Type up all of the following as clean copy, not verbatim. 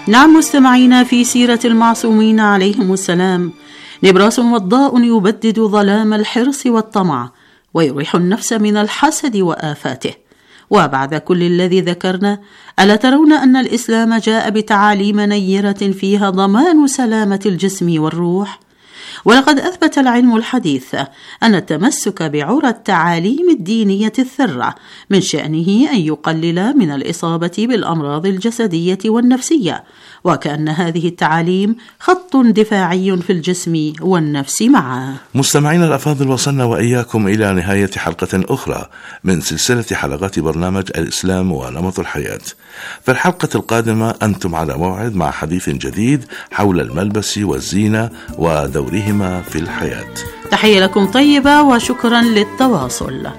نعم مستمعينا، في سيرة المعصومين عليهم السلام نبراس وضاء يبدد ظلام الحرص والطمع ويريح النفس من الحسد وآفاته. وبعد كل الذي ذكرنا، ألا ترون أن الإسلام جاء بتعاليم نيرة فيها ضمان سلامة الجسم والروح؟ ولقد أثبت العلم الحديث أن التمسك بعرى التعاليم الدينية الثرة من شأنه أن يقلل من الإصابة بالأمراض الجسدية والنفسية، وكأن هذه التعاليم خط دفاعي في الجسم والنفس معا. مستمعين الأفاضل، وصلنا وإياكم إلى نهاية حلقة أخرى من سلسلة حلقات برنامج الإسلام ونمط الحياة. في الحلقة القادمة أنتم على موعد مع حديث جديد حول الملبس والزينة ودورهما في الحياة. تحية لكم طيبة وشكرا للتواصل.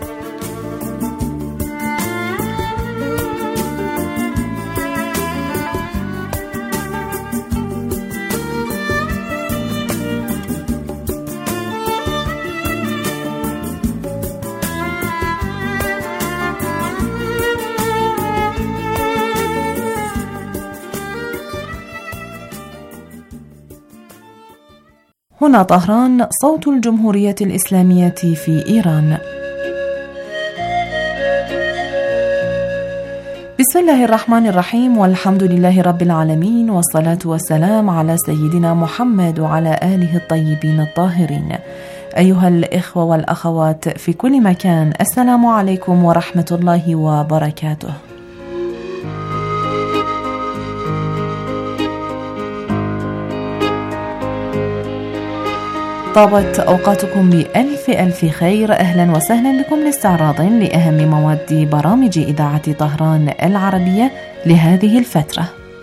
هنا طهران، صوت الجمهورية الإسلامية في إيران. بسم الله الرحمن الرحيم، والحمد لله رب العالمين، والصلاة والسلام على سيدنا محمد وعلى آله الطيبين الطاهرين. أيها الإخوة والأخوات في كل مكان، السلام عليكم ورحمة الله وبركاته. طابت أوقاتكم بألف ألف خير. أهلا وسهلا بكم لاستعراض لأهم مواد برامج إذاعة طهران العربية لهذه الفترة.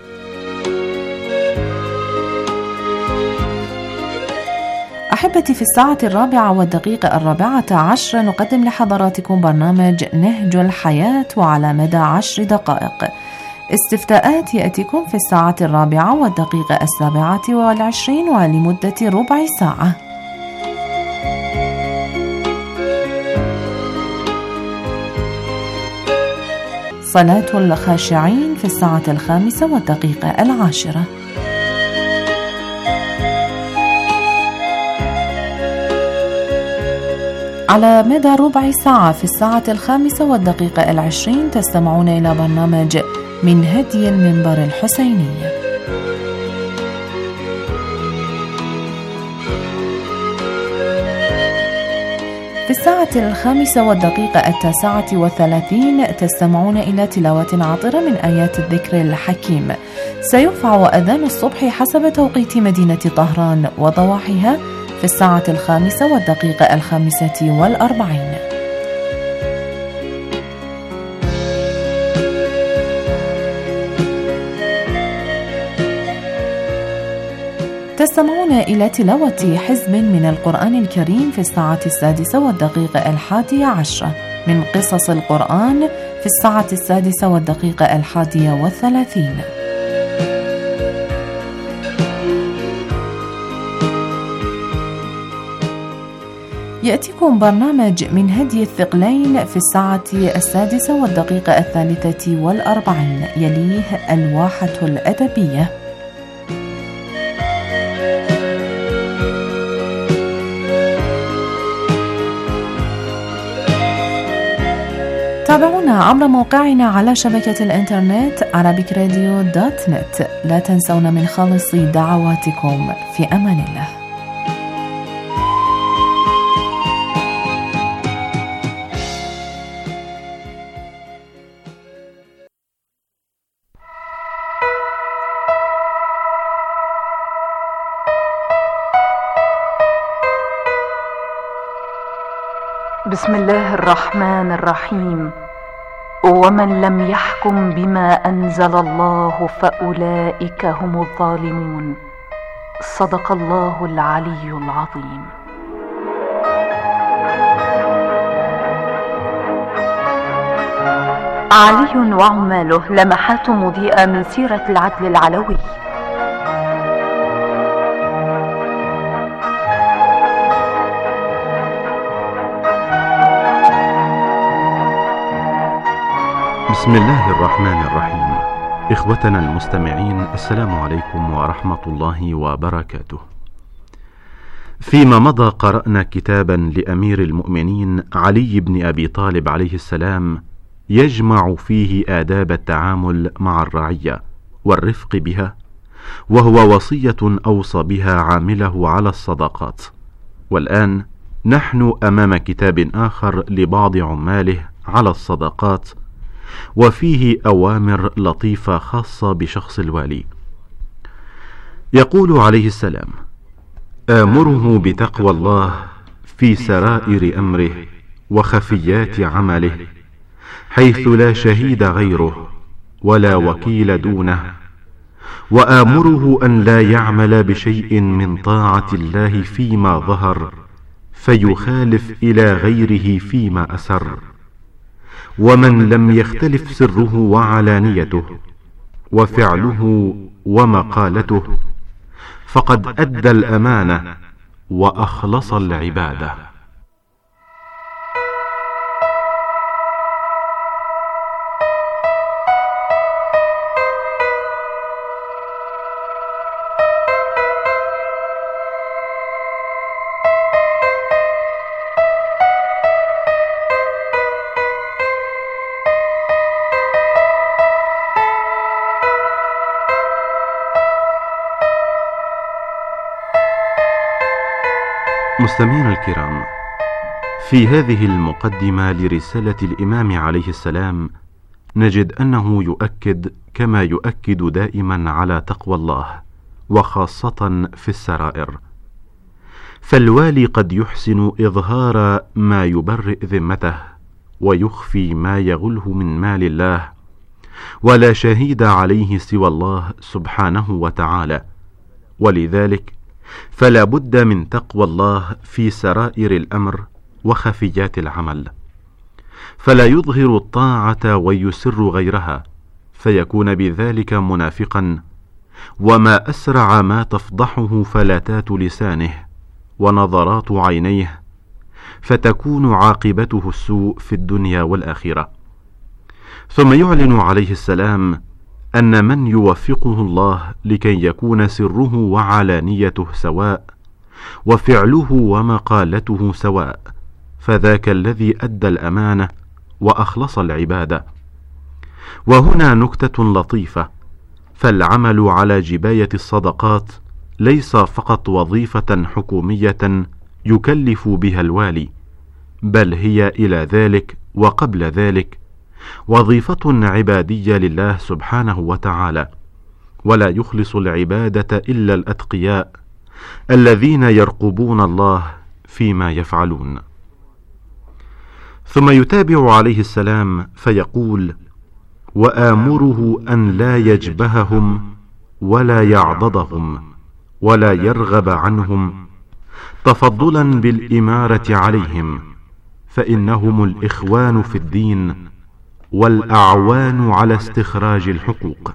أحبتي، في الساعة 4:04 نقدم لحضراتكم برنامج نهج الحياة، وعلى مدى 10 دقائق استفتاءات يأتيكم في الساعة 4:27 ولمدة ربع ساعة. صلاة الخاشعين في الساعة 5:10. على مدى ربع ساعة في الساعة 5:20 تستمعون إلى برنامج من هدي المنبر الحسيني. في الساعة 5:39 تستمعون إلى تلاوة عطرة من آيات الذكر الحكيم. سيرفع أذان الصبح حسب توقيت مدينة طهران وضواحيها في الساعة 5:45. تستمعون إلى تلاوة حزب من القرآن الكريم في الساعة 6:11 من قصص القرآن في الساعة 6:31. يأتيكم برنامج من هدي الثقلين في الساعة 6:43. يليه الواحة الأدبية. تابعونا عبر موقعنا على شبكة الإنترنت arabicradio.net. لا تنسون من خالص دعواتكم. في أمان الله. بسم الله الرحمن الرحيم. ومن لم يحكم بما أنزل الله فأولئك هم الظالمون. صدق الله العلي العظيم. علي وعماله، لمحات مضيئة من سيرة العدل العلوي. بسم الله الرحمن الرحيم. إخوتنا المستمعين، السلام عليكم ورحمة الله وبركاته. فيما مضى قرأنا كتابا لأمير المؤمنين علي بن أبي طالب عليه السلام يجمع فيه آداب التعامل مع الرعية والرفق بها، وهو وصية أوصى بها عامله على الصداقات. والآن نحن أمام كتاب آخر لبعض عماله على الصداقات، وفيه أوامر لطيفة خاصة بشخص الوالي. يقول عليه السلام: آمره بتقوى الله في سرائر أمره وخفيات عمله، حيث لا شهيد غيره ولا وكيل دونه، وآمره أن لا يعمل بشيء من طاعة الله فيما ظهر فيخالف إلى غيره فيما أسر، ومن لم يختلف سره وعلانيته وفعله ومقالته فقد أدى الأمانة وأخلص العبادة. مستمعينا الكرام، في هذه المقدمة لرسالة الإمام عليه السلام نجد أنه يؤكد كما يؤكد دائما على تقوى الله، وخاصة في السرائر. فالوالي قد يحسن إظهار ما يبرئ ذمته ويخفي ما يغله من مال الله، ولا شهيد عليه سوى الله سبحانه وتعالى، ولذلك فلا بد من تقوى الله في سرائر الأمر وخفيات العمل، فلا يظهر الطاعة ويسر غيرها فيكون بذلك منافقا، وما أسرع ما تفضحه فلاتات لسانه ونظرات عينيه، فتكون عاقبته السوء في الدنيا والآخرة. ثم يعلن عليه السلام أن من يوفقه الله لكي يكون سره وعلانيته سواء وفعله ومقالته سواء، فذاك الذي أدى الأمانة وأخلص العبادة. وهنا نكتة لطيفة، فالعمل على جباية الصدقات ليس فقط وظيفة حكومية يكلف بها الوالي، بل هي إلى ذلك وقبل ذلك وظيفة عبادية لله سبحانه وتعالى، ولا يخلص العبادة إلا الأتقياء الذين يرقبون الله فيما يفعلون. ثم يتابع عليه السلام فيقول: وآمره أن لا يجبههم ولا يعضدهم ولا يرغب عنهم، تفضلا بالإمارة عليهم، فإنهم الإخوان في الدين والأعوان على استخراج الحقوق.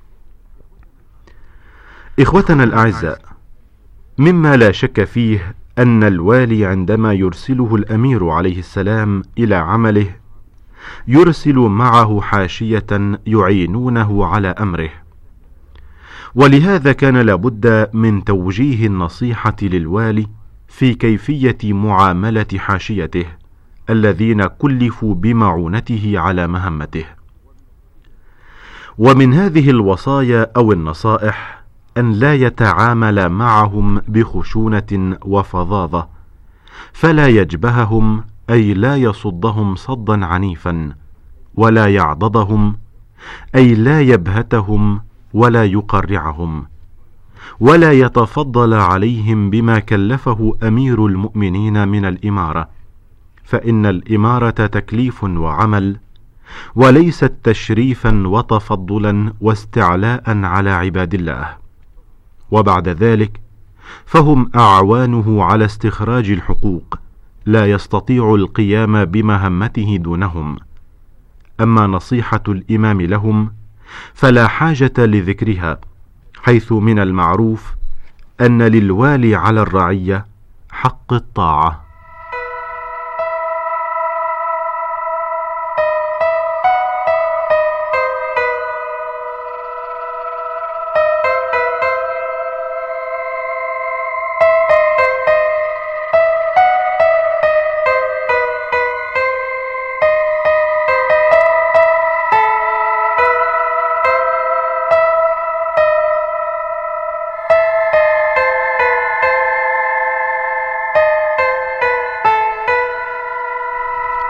إخوتنا الأعزاء، مما لا شك فيه أن الوالي عندما يرسله الأمير عليه السلام إلى عمله يرسل معه حاشية يعينونه على أمره، ولهذا كان لابد من توجيه النصيحة للوالي في كيفية معاملة حاشيته الذين كلفوا بمعونته على مهمته. ومن هذه الوصايا أو النصائح أن لا يتعامل معهم بخشونة وفظاظة، فلا يجبههم أي لا يصدهم صدا عنيفا، ولا يعضدهم أي لا يبهتهم ولا يقرعهم، ولا يتفضل عليهم بما كلفه أمير المؤمنين من الإمارة، فإن الإمارة تكليف وعمل، وليست تشريفا وتفضلا واستعلاء على عباد الله. وبعد ذلك فهم أعوانه على استخراج الحقوق، لا يستطيع القيام بمهمته دونهم. أما نصيحة الإمام لهم فلا حاجة لذكرها، حيث من المعروف أن للوالي على الرعية حق الطاعة.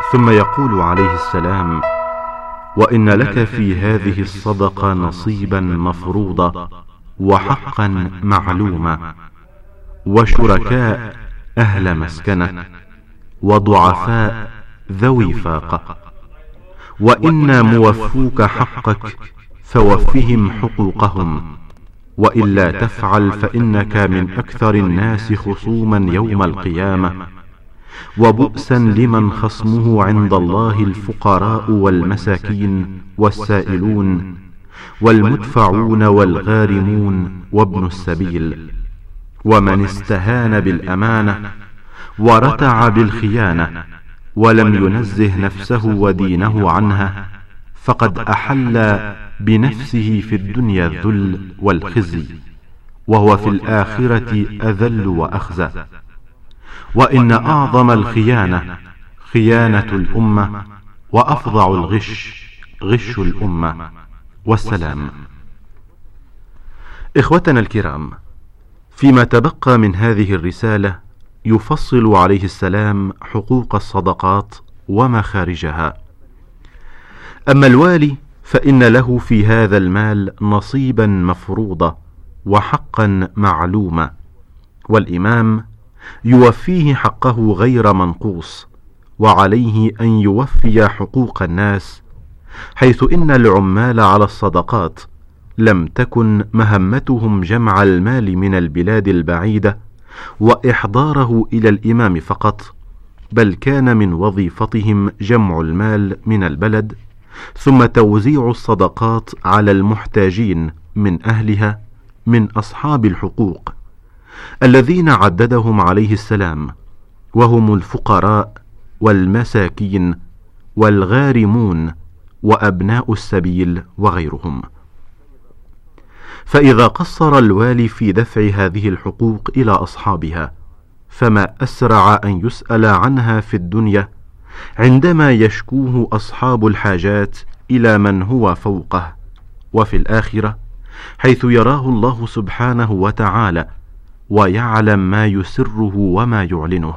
ثم يقول عليه السلام: وإن لك في هذه الصدقة نصيبا مفروضا وحقا معلوما، وشركاء أهل مسكنة، وضعفاء ذوي فاقة، وإنا موفوك حقك فوفهم حقوقهم، وإلا تفعل فإنك من أكثر الناس خصوما يوم القيامة، وبؤسا لمن خصمه عند الله الفقراء والمساكين والسائلون والمدفعون والغارمون وابن السبيل، ومن استهان بالأمانة ورتع بالخيانة ولم ينزه نفسه ودينه عنها، فقد أحل بنفسه في الدنيا الذل والخزي، وهو في الآخرة أذل وأخزى. وإن أعظم الخيانة خيانة الأمة، وأفظع الغش غش الأمة. والسلام. إخوتنا الكرام، فيما تبقى من هذه الرسالة يفصل عليه السلام حقوق الصدقات ومخارجها. أما الوالي فإن له في هذا المال نصيبا مفروضا وحقا معلوما، والإمام يوفيه حقه غير منقوص، وعليه أن يوفي حقوق الناس، حيث إن العمال على الصدقات لم تكن مهمتهم جمع المال من البلاد البعيدة وإحضاره إلى الإمام فقط، بل كان من وظيفتهم جمع المال من البلد، ثم توزيع الصدقات على المحتاجين من أهلها من أصحاب الحقوق الذين عددهم عليه السلام، وهم الفقراء والمساكين والغارمون وأبناء السبيل وغيرهم. فإذا قصر الوالي في دفع هذه الحقوق إلى أصحابها، فما أسرع أن يسأل عنها في الدنيا عندما يشكوه أصحاب الحاجات إلى من هو فوقه، وفي الآخرة حيث يراه الله سبحانه وتعالى ويعلم ما يسره وما يعلنه.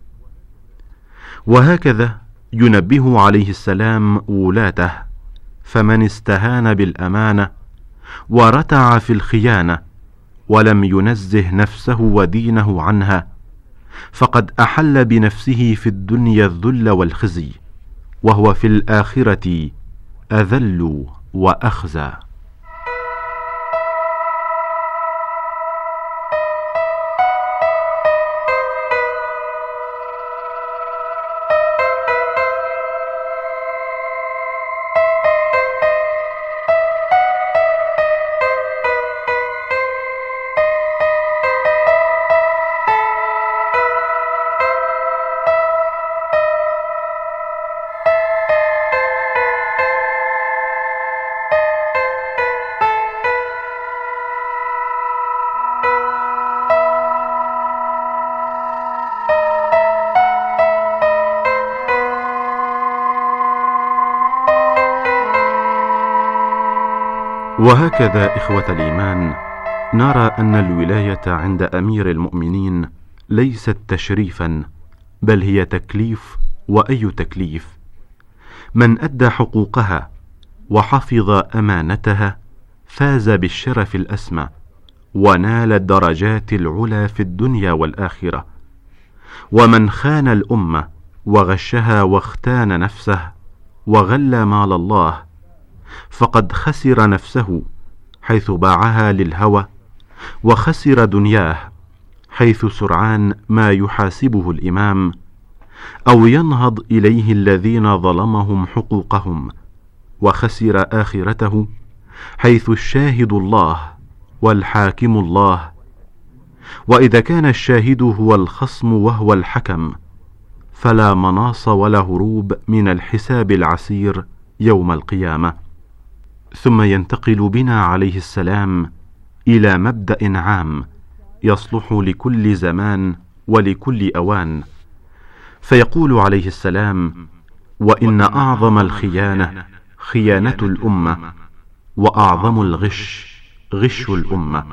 وهكذا ينبه عليه السلام ولاته: فمن استهان بالأمانة ورتع في الخيانة ولم ينزه نفسه ودينه عنها، فقد أحل بنفسه في الدنيا الذل والخزي، وهو في الآخرة أذل وأخزى. وهكذا إخوة الإيمان نرى أن الولاية عند أمير المؤمنين ليست تشريفا، بل هي تكليف، وأي تكليف. من أدى حقوقها وحفظ أمانتها فاز بالشرف الأسمى، ونال الدرجات العلى في الدنيا والآخرة. ومن خان الأمة وغشها واختان نفسه وغل مال الله فقد خسر نفسه حيث باعها للهوى، وخسر دنياه حيث سرعان ما يحاسبه الإمام أو ينهض إليه الذين ظلمهم حقوقهم، وخسر آخرته حيث الشاهد الله والحاكم الله. وإذا كان الشاهد هو الخصم وهو الحكم، فلا مناص ولا هروب من الحساب العسير يوم القيامة. ثم ينتقل بنا عليه السلام إلى مبدأ عام يصلح لكل زمان ولكل أوان، فيقول عليه السلام: وإن أعظم الخيانة خيانة الأمة، وأعظم الغش غش الأمة.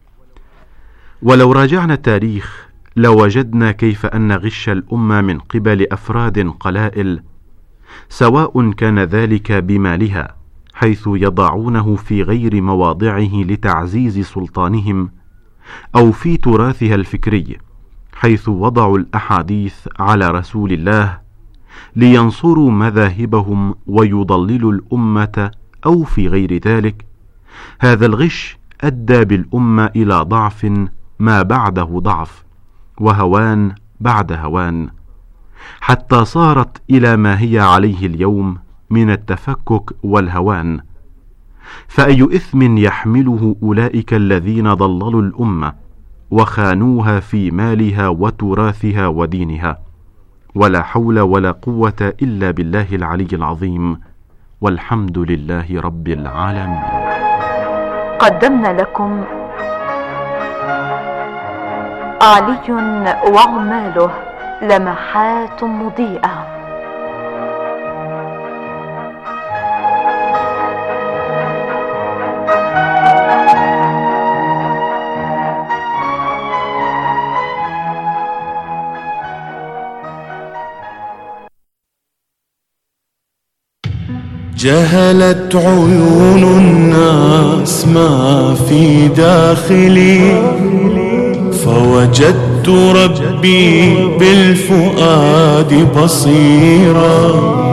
ولو راجعنا التاريخ لوجدنا كيف أن غش الأمة من قبل أفراد قلائل سواء كان ذلك بمالها حيث يضعونه في غير مواضعه لتعزيز سلطانهم، أو في تراثها الفكري حيث وضعوا الأحاديث على رسول الله لينصروا مذاهبهم ويضللوا الأمة، أو في غير ذلك. هذا الغش أدى بالأمة إلى ضعف ما بعده ضعف، وهوان بعد هوان، حتى صارت إلى ما هي عليه اليوم من التفكك والهوان. فأي إثم يحمله أولئك الذين ضللوا الأمة وخانوها في مالها وتراثها ودينها؟ ولا حول ولا قوة إلا بالله العلي العظيم، والحمد لله رب العالمين. قدمنا لكم علي وعماله، لمحات مضيئة. جهلت عيون الناس ما في داخلي، فوجدت ربي بالفؤاد بصيرا.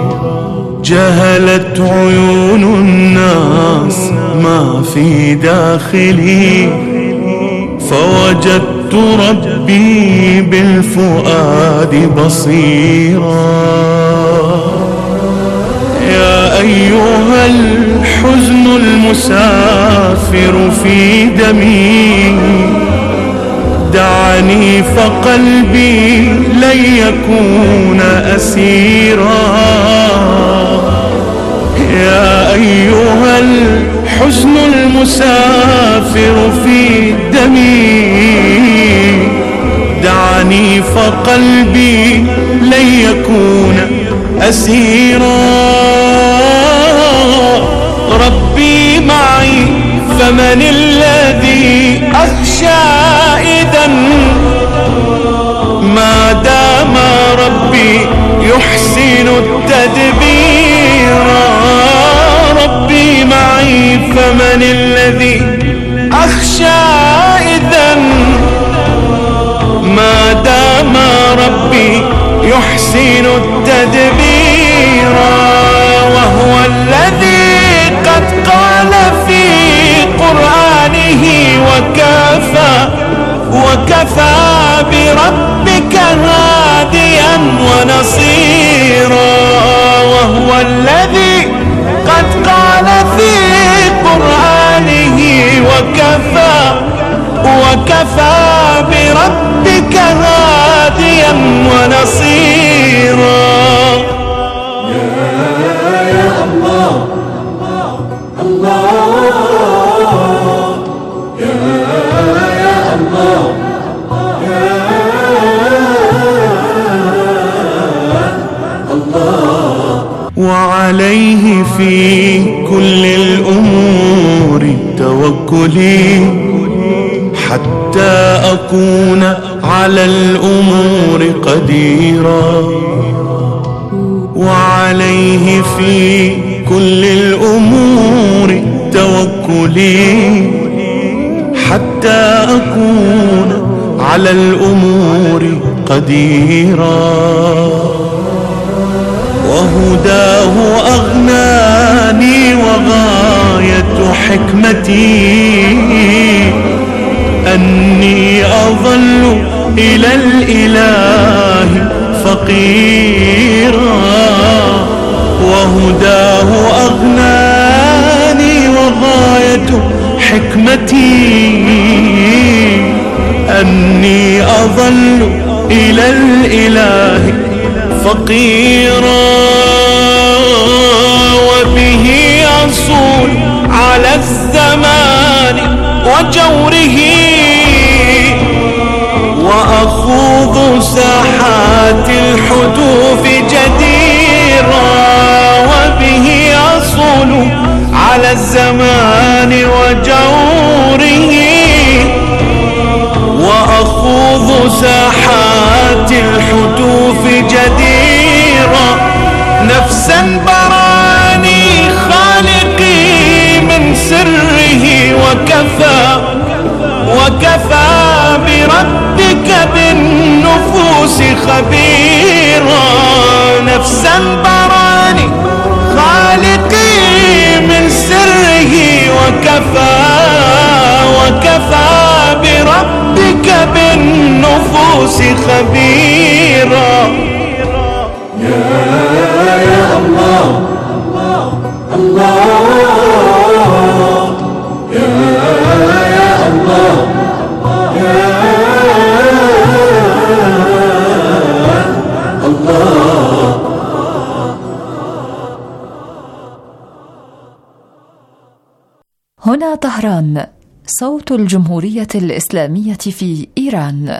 جهلت عيون الناس ما في داخلي، فوجدت ربي بالفؤاد بصيرا. يا أيها الحزن المسافر في دمي، دعني فقلبي لن يكون أسيرا. يا أيها الحزن المسافر في دمي، دعني فقلبي لن يكون أسيرا. ربي معي فمن الذي أخشى إذا، ما دام ربي يحسن التدبير. ربي معي فمن الذي أخشى إذا، ما دام ربي يحسن التدبير. وهو الذي قد قال في قرآنه وكفى بربك هاديا ونصيرا. وهو الذي قد قال في قرآنه وكفى بربك هاديا ونصيرا. يا الله الله، يا الله، يا الله. وعليه في كل الأمور توكلي، حتى أكون على الأمور قديرا. وعليه في كل الأمور توكلي، حتى أكون على الأمور قديرا. وهداه أغناني وغاية حكمتي، أني أظل إلى الإله فقيرا. وهداه أغناني وغاية حكمتي، أني أظل إلى الإله فقيرا. وبه أصول على الزمان وجوره، وأخوض ساحات الحدوث جديرا. وبه أصول على الزمان وجوره، وأخوض ساحات الحدوث جديرا. نفسا خبيرا. نفسا براني خالقي من سره وكفى بربك بالنفوس خبيرا. يا الله الله يا الله يا الله. هنا طهران، صوت الجمهورية الإسلامية في إيران.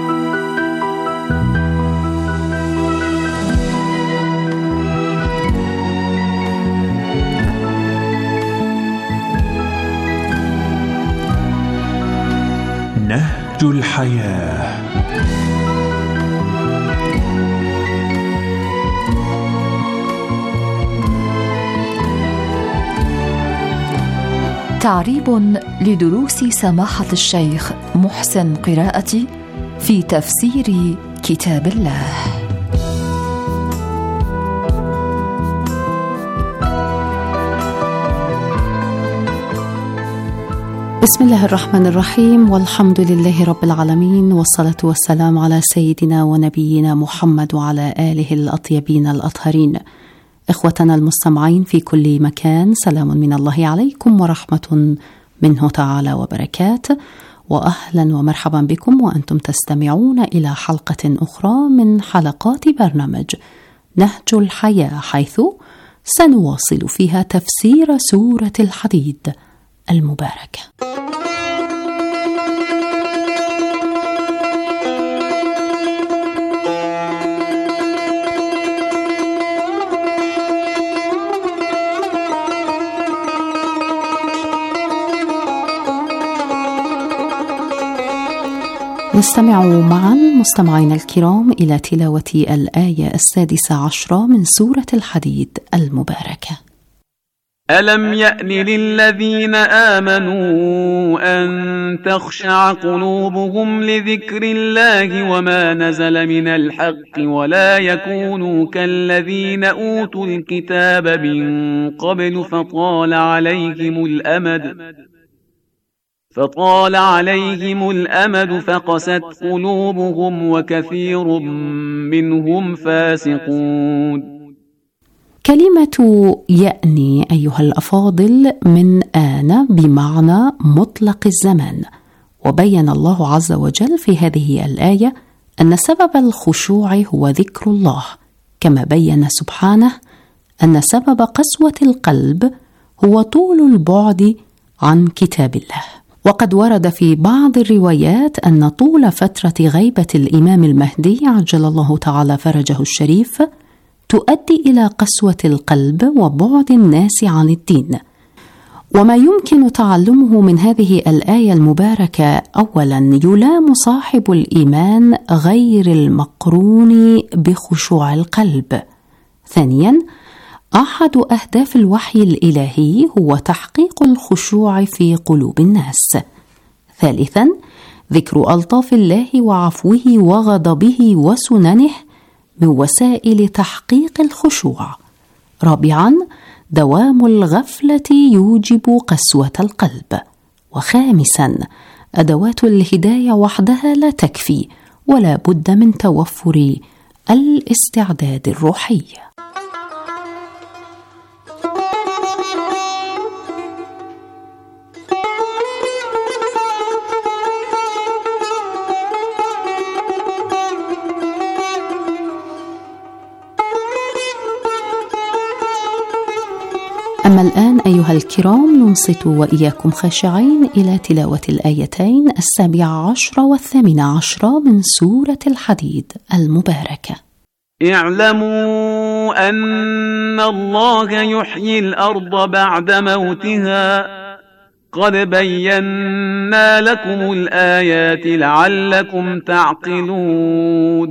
نهج الحياة. تعريب لدروس سماحة الشيخ محسن قراءتي في تفسير كتاب الله. بسم الله الرحمن الرحيم، والحمد لله رب العالمين، والصلاة والسلام على سيدنا ونبينا محمد وعلى آله الأطيبين الأطهرين. إخوتنا المستمعين في كل مكان، سلام من الله عليكم ورحمة منه تعالى وبركاته، وأهلا ومرحبا بكم وأنتم تستمعون إلى حلقة أخرى من حلقات برنامج نهج الحياة، حيث سنواصل فيها تفسير سورة الحديد المباركة. نستمع معا مستمعينا الكرام إلى تلاوة الآية 16 من سورة الحديد المباركة. ألم يأن للذين آمنوا أن تخشع قلوبهم لذكر الله وما نزل من الحق ولا يكونوا كالذين أوتوا الكتاب من قبل فطال عليهم الأمد فقست قلوبهم وكثير منهم فاسقون. كلمة يأني أيها الأفاضل من آن بمعنى مطلق الزمان، وبين الله عز وجل في هذه الآية أن سبب الخشوع هو ذكر الله، كما بين سبحانه أن سبب قسوة القلب هو طول البعد عن كتاب الله. وقد ورد في بعض الروايات أن طول فترة غيبة الإمام المهدي عجل الله تعالى فرجه الشريف تؤدي إلى قسوة القلب وبعد الناس عن الدين. وما يمكن تعلمه من هذه الآية المباركة: أولا، يلام صاحب الإيمان غير المقرون بخشوع القلب. ثانيا، أحد أهداف الوحي الإلهي هو تحقيق الخشوع في قلوب الناس. ثالثا، ذكر ألطاف الله وعفوه وغضبه وسننه من وسائل تحقيق الخشوع. رابعا، دوام الغفلة يوجب قسوة القلب. وخامسا، أدوات الهداية وحدها لا تكفي، ولا بد من توفر الاستعداد الروحي. أما الآن أيها الكرام، ننصت وإياكم خاشعين إلى تلاوة الآيتين 17 و18 من سورة الحديد المباركة. اعلموا أن الله يحيي الأرض بعد موتها، قد بينا لكم الآيات لعلكم تعقلون.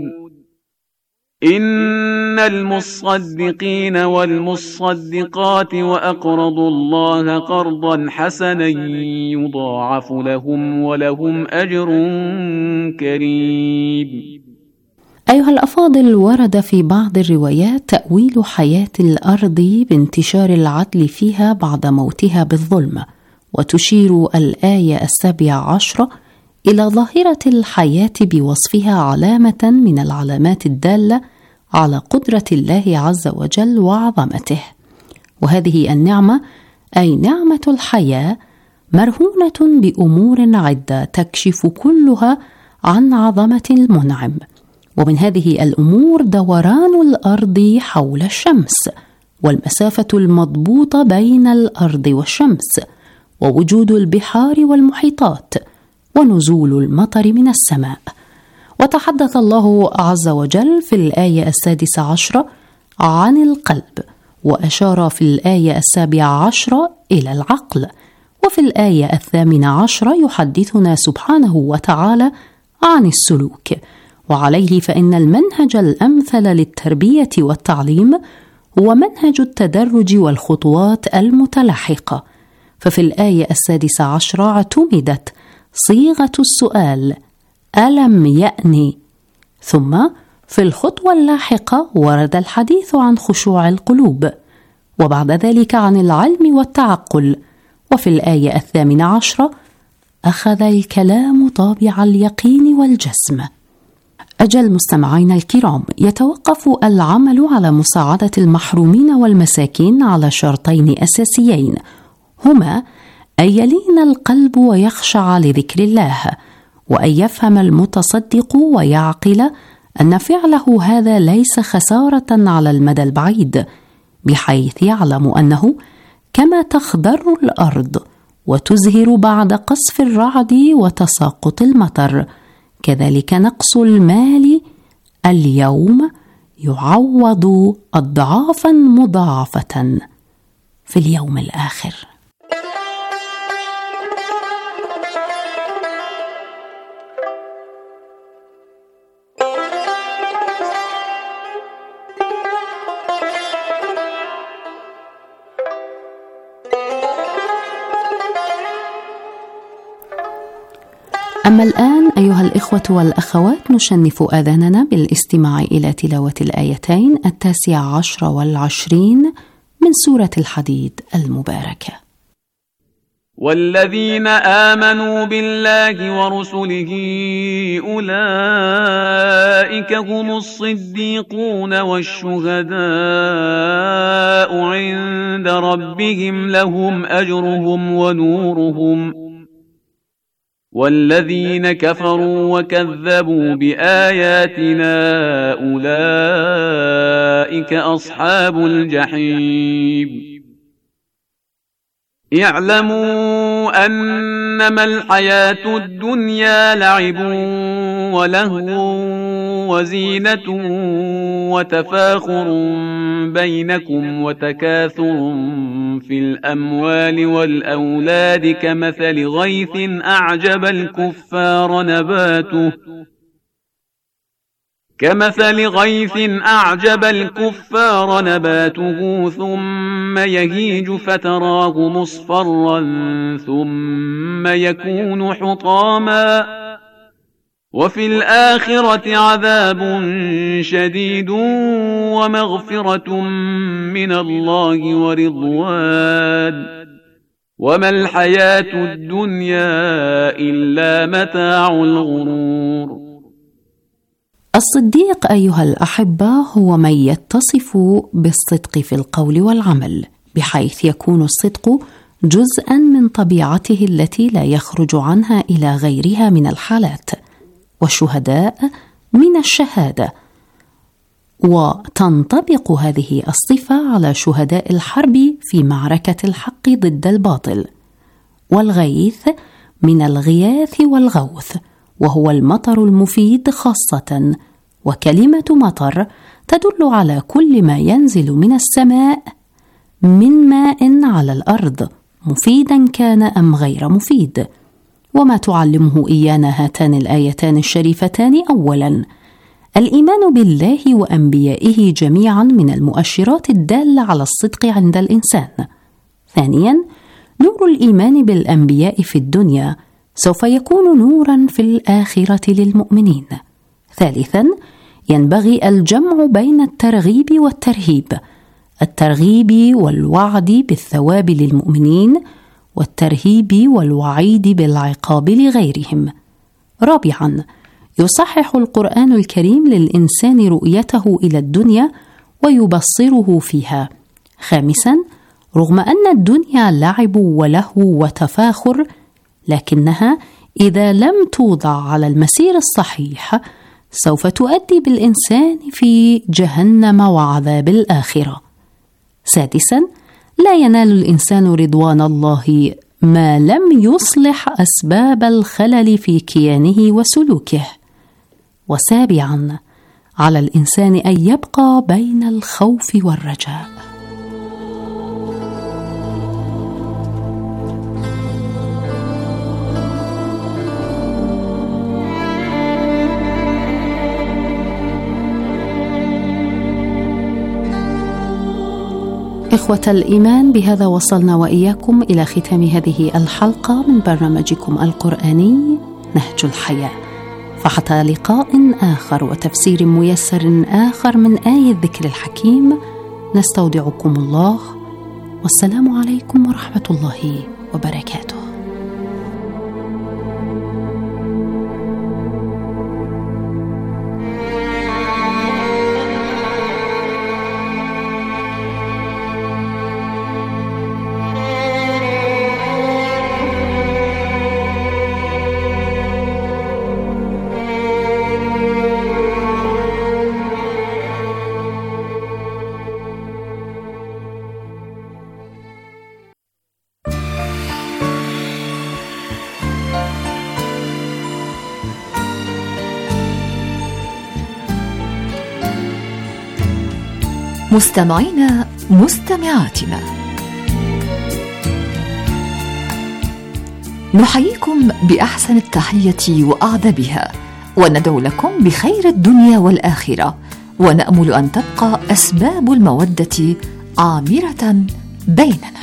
إن المصدقين والمصدقات وأقرضوا الله قرضا حسنا يضاعف لهم ولهم أجر كريم. أيها الأفاضل، ورد في بعض الروايات تأويل حياة الأرض بانتشار العدل فيها بعد موتها بالظلم، وتشير الآية 17 إلى ظاهرة الحياة بوصفها علامة من العلامات الدالة على قدرة الله عز وجل وعظمته. وهذه النعمة أي نعمة الحياة مرهونة بأمور عدة تكشف كلها عن عظمة المنعم. ومن هذه الأمور دوران الأرض حول الشمس، والمسافة المضبوطة بين الأرض والشمس، ووجود البحار والمحيطات، ونزول المطر من السماء. وتحدث الله عز وجل في الآية 16 عن القلب، وأشار في الآية 17 إلى العقل، وفي الآية 18 يحدثنا سبحانه وتعالى عن السلوك. وعليه فإن المنهج الأمثل للتربية والتعليم هو منهج التدرج والخطوات المتلاحقة. ففي الآية 16 اعتمدت صيغة السؤال ألم يأني، ثم في الخطوة اللاحقة ورد الحديث عن خشوع القلوب، وبعد ذلك عن العلم والتعقل. وفي الآية 18 أخذ الكلام طابع اليقين والجزم. أجل مستمعين الكرام، يتوقف العمل على مساعدة المحرومين والمساكين على شرطين أساسيين، هما أن يلين القلب ويخشع لذكر الله، وأن يفهم المتصدق ويعقل أن فعله هذا ليس خسارة على المدى البعيد، بحيث يعلم أنه كما تخضر الأرض وتزهر بعد قصف الرعد وتساقط المطر، كذلك نقص المال اليوم يعوض أضعافا مضاعفة في اليوم الآخر. أما الآن أيها الإخوة والأخوات، نشنف آذاننا بالاستماع إلى تلاوة الآيتين 19 و20 من سورة الحديد المباركة. والذين آمنوا بالله ورسله أولئك هم الصديقون والشهداء عند ربهم لهم أجرهم ونورهم، والذين كفروا وكذبوا بآياتنا أولئك أصحاب الجحيم. اعلموا أنما الحياة الدنيا لعب ولهو وزينة وتفاخر بينكم وتكاثر في الأموال والأولاد كمثل غيث أعجب الكفار نباته ثم يهيج فتراه مصفرا ثم يكون حطاما، وفي الآخرة عذاب شديد ومغفرة من الله ورضوان، وما الحياة الدنيا إلا متاع الغرور. الصديق أيها الأحبة هو من يتصف بالصدق في القول والعمل، بحيث يكون الصدق جزءا من طبيعته التي لا يخرج عنها إلى غيرها من الحالات، والشهداء من الشهادة، وتنطبق هذه الصفة على شهداء الحرب في معركة الحق ضد الباطل. والغيث من الغياث والغوث، وهو المطر المفيد خاصة، وكلمة مطر تدل على كل ما ينزل من السماء من ماء على الأرض، مفيدا كان أم غير مفيد. وما تعلمه إيانا هاتان الآيتان الشريفتان: أولا، الإيمان بالله وأنبيائه جميعا من المؤشرات الدالة على الصدق عند الإنسان. ثانيا، نور الإيمان بالأنبياء في الدنيا سوف يكون نورا في الآخرة للمؤمنين. ثالثا، ينبغي الجمع بين الترغيب والترهيب، الترغيب والوعد بالثواب للمؤمنين، والترهيب والوعيد بالعقاب لغيرهم. رابعا، يصحح القرآن الكريم للإنسان رؤيته إلى الدنيا ويبصره فيها. خامسا، رغم أن الدنيا لعب ولهو وتفاخر، لكنها إذا لم توضع على المسير الصحيح سوف تؤدي بالإنسان في جهنم وعذاب الآخرة. سادسا، لا ينال الإنسان رضوان الله ما لم يصلح أسباب الخلل في كيانه وسلوكه. وسابعا، على الإنسان أن يبقى بين الخوف والرجاء. إخوة الإيمان، بهذا وصلنا وإياكم إلى ختام هذه الحلقة من برنامجكم القرآني نهج الحياة، فحتى لقاء آخر وتفسير ميسر آخر من آية الذكر الحكيم، نستودعكم الله، والسلام عليكم ورحمة الله وبركاته. مستمعينا مستمعاتنا، نحييكم بأحسن التحية وأعذبها، وندعو لكم بخير الدنيا والآخرة، ونأمل أن تبقى أسباب المودة عامرة بيننا.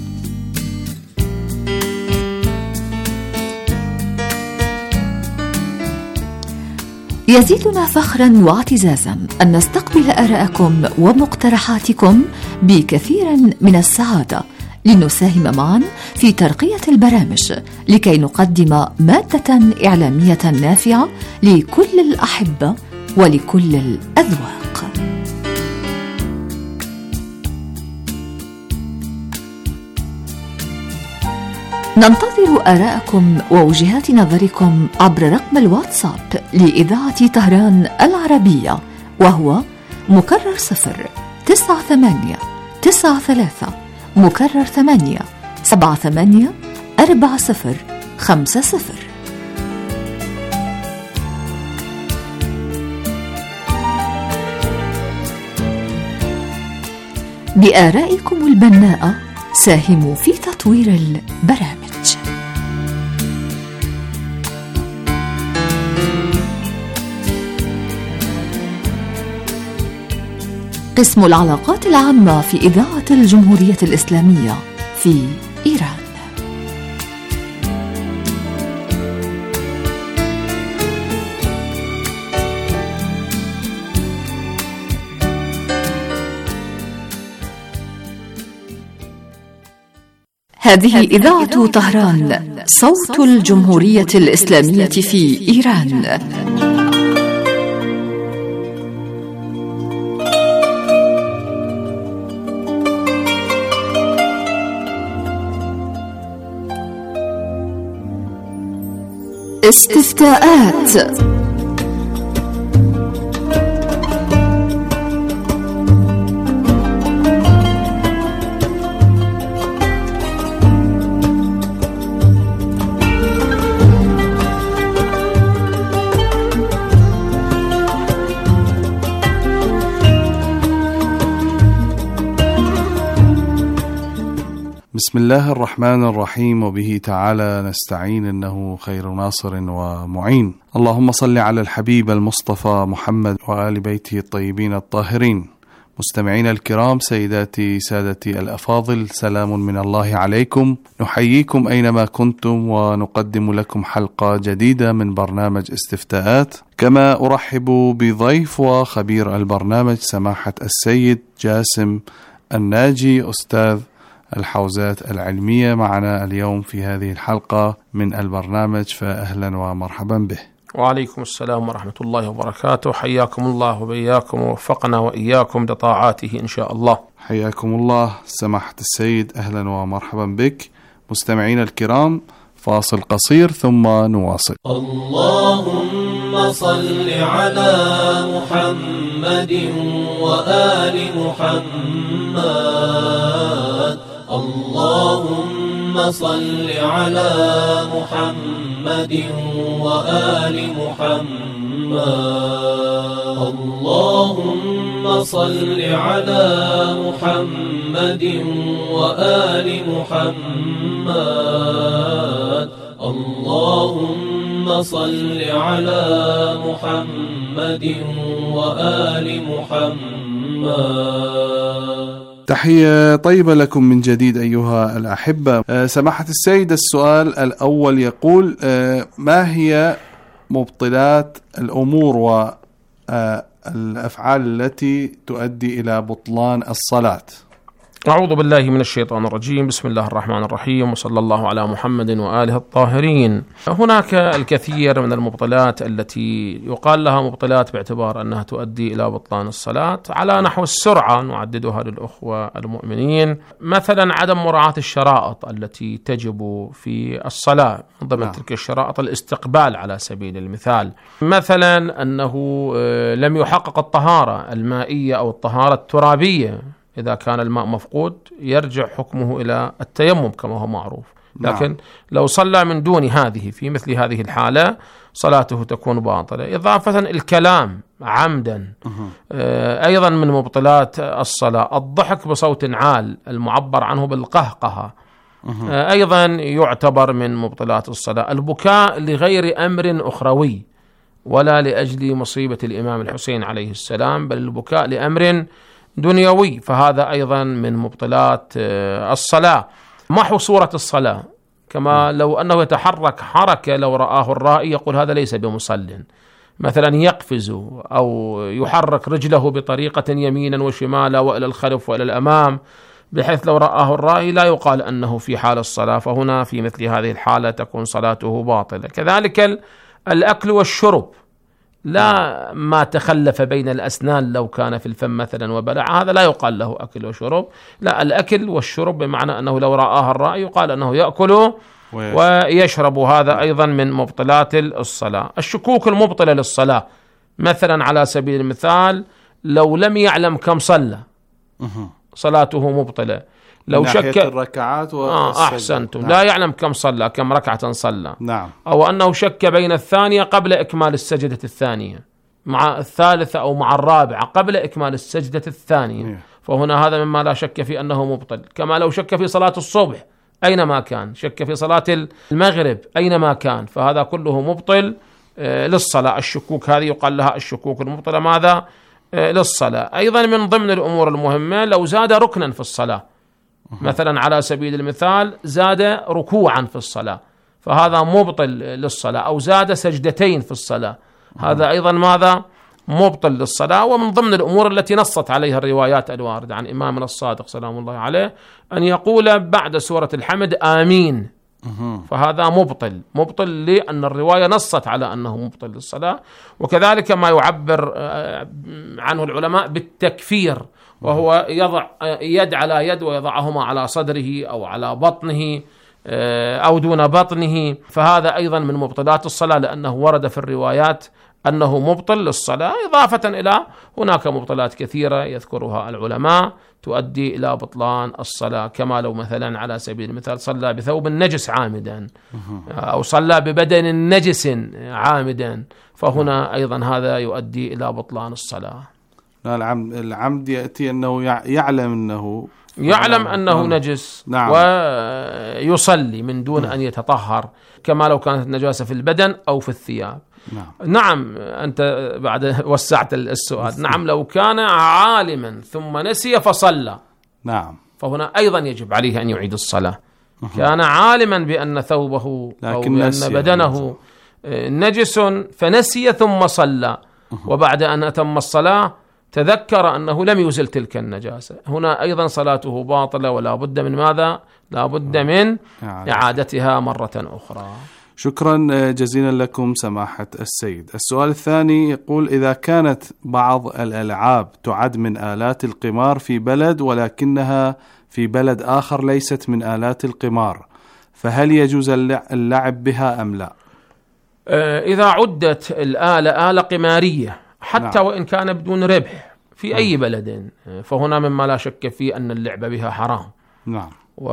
يزيدنا فخرا واعتزازا أن نستقبل آراءكم ومقترحاتكم بكثير من السعادة، لنساهم معا في ترقية البرامج لكي نقدم مادة إعلامية نافعة لكل الأحبة ولكل الأذواق. ننتظر آراءكم ووجهات نظركم عبر رقم الواتساب لإذاعة طهران العربية، وهو مكرر 09893 مكرر 8784050. بآرائكم البناءة ساهموا في تطوير البرامج. قسم العلاقات العامة في إذاعة الجمهورية الإسلامية في إيران. هذه إذاعة طهران، صوت الجمهورية الإسلامية في إيران. استفتاءات. بسم الله الرحمن الرحيم، وبه تعالى نستعين، إنه خير ناصر ومعين. اللهم صل على الحبيب المصطفى محمد وآل بيته الطيبين الطاهرين. مستمعين الكرام، سيداتي سادتي الأفاضل، سلام من الله عليكم. نحييكم أينما كنتم ونقدم لكم حلقة جديدة من برنامج استفتاءات، كما أرحب بضيف وخبير البرنامج سماحة السيد جاسم الناجي، أستاذ الحوزات العلمية، معنا اليوم في هذه الحلقة من البرنامج، فأهلا ومرحبا به. وعليكم السلام ورحمة الله وبركاته. حياكم الله وبياكم ووفقنا وإياكم لطاعاته إن شاء الله. حياكم الله سماحة السيد، أهلا ومرحبا بك. مستمعين الكرام، فاصل قصير ثم نواصل. اللهم صل على محمد وآل محمد. اللهم صل على محمد وآل محمد. اللهم صل على محمد وآل محمد. اللهم صل على محمد وآل محمد. تحية طيبة لكم من جديد أيها الأحبة. سماحة السيد، السؤال الأول يقول: ما هي مبطلات الأمور والأفعال التي تؤدي إلى بطلان الصلاة؟ أعوذ بالله من الشيطان الرجيم. بسم الله الرحمن الرحيم، وصلى الله على محمد وآله الطاهرين. هناك الكثير من المبطلات التي يقال لها مبطلات باعتبار أنها تؤدي إلى بطلان الصلاة على نحو السرعة، نعددها للأخوة المؤمنين. مثلا عدم مراعاة الشرائط التي تجب في الصلاة، من ضمن تلك الشرائط الاستقبال على سبيل المثال. مثلا أنه لم يحقق الطهارة المائية أو الطهارة الترابية، إذا كان الماء مفقود يرجع حكمه إلى التيمم كما هو معروف، لكن لو صلى من دون هذه في مثل هذه الحالة صلاته تكون باطلة. إضافة الكلام عمدا أيضا من مبطلات الصلاة. الضحك بصوت عال المعبر عنه بالقهقهة أيضا يعتبر من مبطلات الصلاة. البكاء لغير أمر أخروي ولا لأجل مصيبة الإمام الحسين عليه السلام، بل البكاء لأمر دنيوي، فهذا أيضا من مبطلات الصلاة. محو صورة الصلاة، كما لو أنه يتحرك حركة لو رآه الرائي يقول هذا ليس بمصل، مثلا يقفز أو يحرك رجله بطريقة يمينا وشمالا وإلى الخلف وإلى الأمام، بحيث لو رآه الرائي لا يقال أنه في حال الصلاة، فهنا في مثل هذه الحالة تكون صلاته باطلة. كذلك الأكل والشرب، لا ما تخلف بين الأسنان لو كان في الفم مثلا وبلع، هذا لا يقال له أكل وشرب، لا، الأكل والشرب بمعنى أنه لو رآها الرأي يقال أنه يأكل ويشرب، هذا أيضا من مبطلات الصلاة. الشكوك المبطلة للصلاة، مثلا على سبيل المثال لو لم يعلم كم صلى صلاته مبطلة. لو شك الركعات أحسنتم، لا يعلم كم صلى، كم ركعة صلى، نعم، أو أنه شك بين الثانية قبل إكمال السجدة الثانية مع الثالثة أو مع الرابعة قبل إكمال السجدة الثانية، فهنا هذا مما لا شك في أنه مبطل. كما لو شك في صلاة الصبح أينما كان، شك في صلاة المغرب أينما كان، فهذا كله مبطل للصلاة. الشكوك هذه يقال لها الشكوك المبطلة ماذا؟ للصلاة. أيضا من ضمن الأمور المهمة لو زاد ركنا في الصلاة، مثلا على سبيل المثال زاد ركوعا في الصلاة، فهذا مبطل للصلاة. أو زاد سجدتين في الصلاة، هذا أيضا ماذا؟ مبطل للصلاة. ومن ضمن الأمور التي نصت عليها الروايات الواردة عن إمامنا الصادق سلام الله عليه أن يقول بعد سورة الحمد آمين، فهذا مبطل لأن الرواية نصت على أنه مبطل للصلاة. وكذلك ما يعبر عنه العلماء بالتكفير، وهو يضع يد على يد ويضعهما على صدره أو على بطنه أو دون بطنه، فهذا أيضا من مبطلات الصلاة لأنه ورد في الروايات أنه مبطل للصلاة. إضافة إلى هناك مبطلات كثيرة يذكرها العلماء تؤدي إلى بطلان الصلاة، كما لو مثلا على سبيل المثال صلى بثوب نجس عامدا أو صلى ببدن نجس عامدا، فهنا أيضا هذا يؤدي إلى بطلان الصلاة. العمد يأتي أنه يعلم أنه نجس، نعم، ويصلي من دون أن يتطهر، كما لو كانت النجاسة في البدن أو في الثياب. نعم، أنت بعد وسعت السؤال. نعم، لو كان عالما ثم نسي فصلى، نعم، فهنا أيضا يجب عليه أن يعيد الصلاة. كان عالما بأن ثوبه أو بأن بدنه نجس فنسي ثم صلى، وبعد أن أتم الصلاة تذكر أنه لم يزل تلك النجاسة، هنا أيضا صلاته باطلة، ولا بد من ماذا؟ لا بد من إعادتها مرة أخرى. شكرا جزيلا لكم سماحة السيد. السؤال الثاني يقول: إذا كانت بعض الألعاب تعد من آلات القمار في بلد ولكنها في بلد آخر ليست من آلات القمار، فهل يجوز اللعب بها أم لا؟ إذا عدت الآلة آلة قمارية حتى وإن كان بدون ربح في أي بلد، فهنا مما لا شك فيه أن اللعب بها حرام. نعم.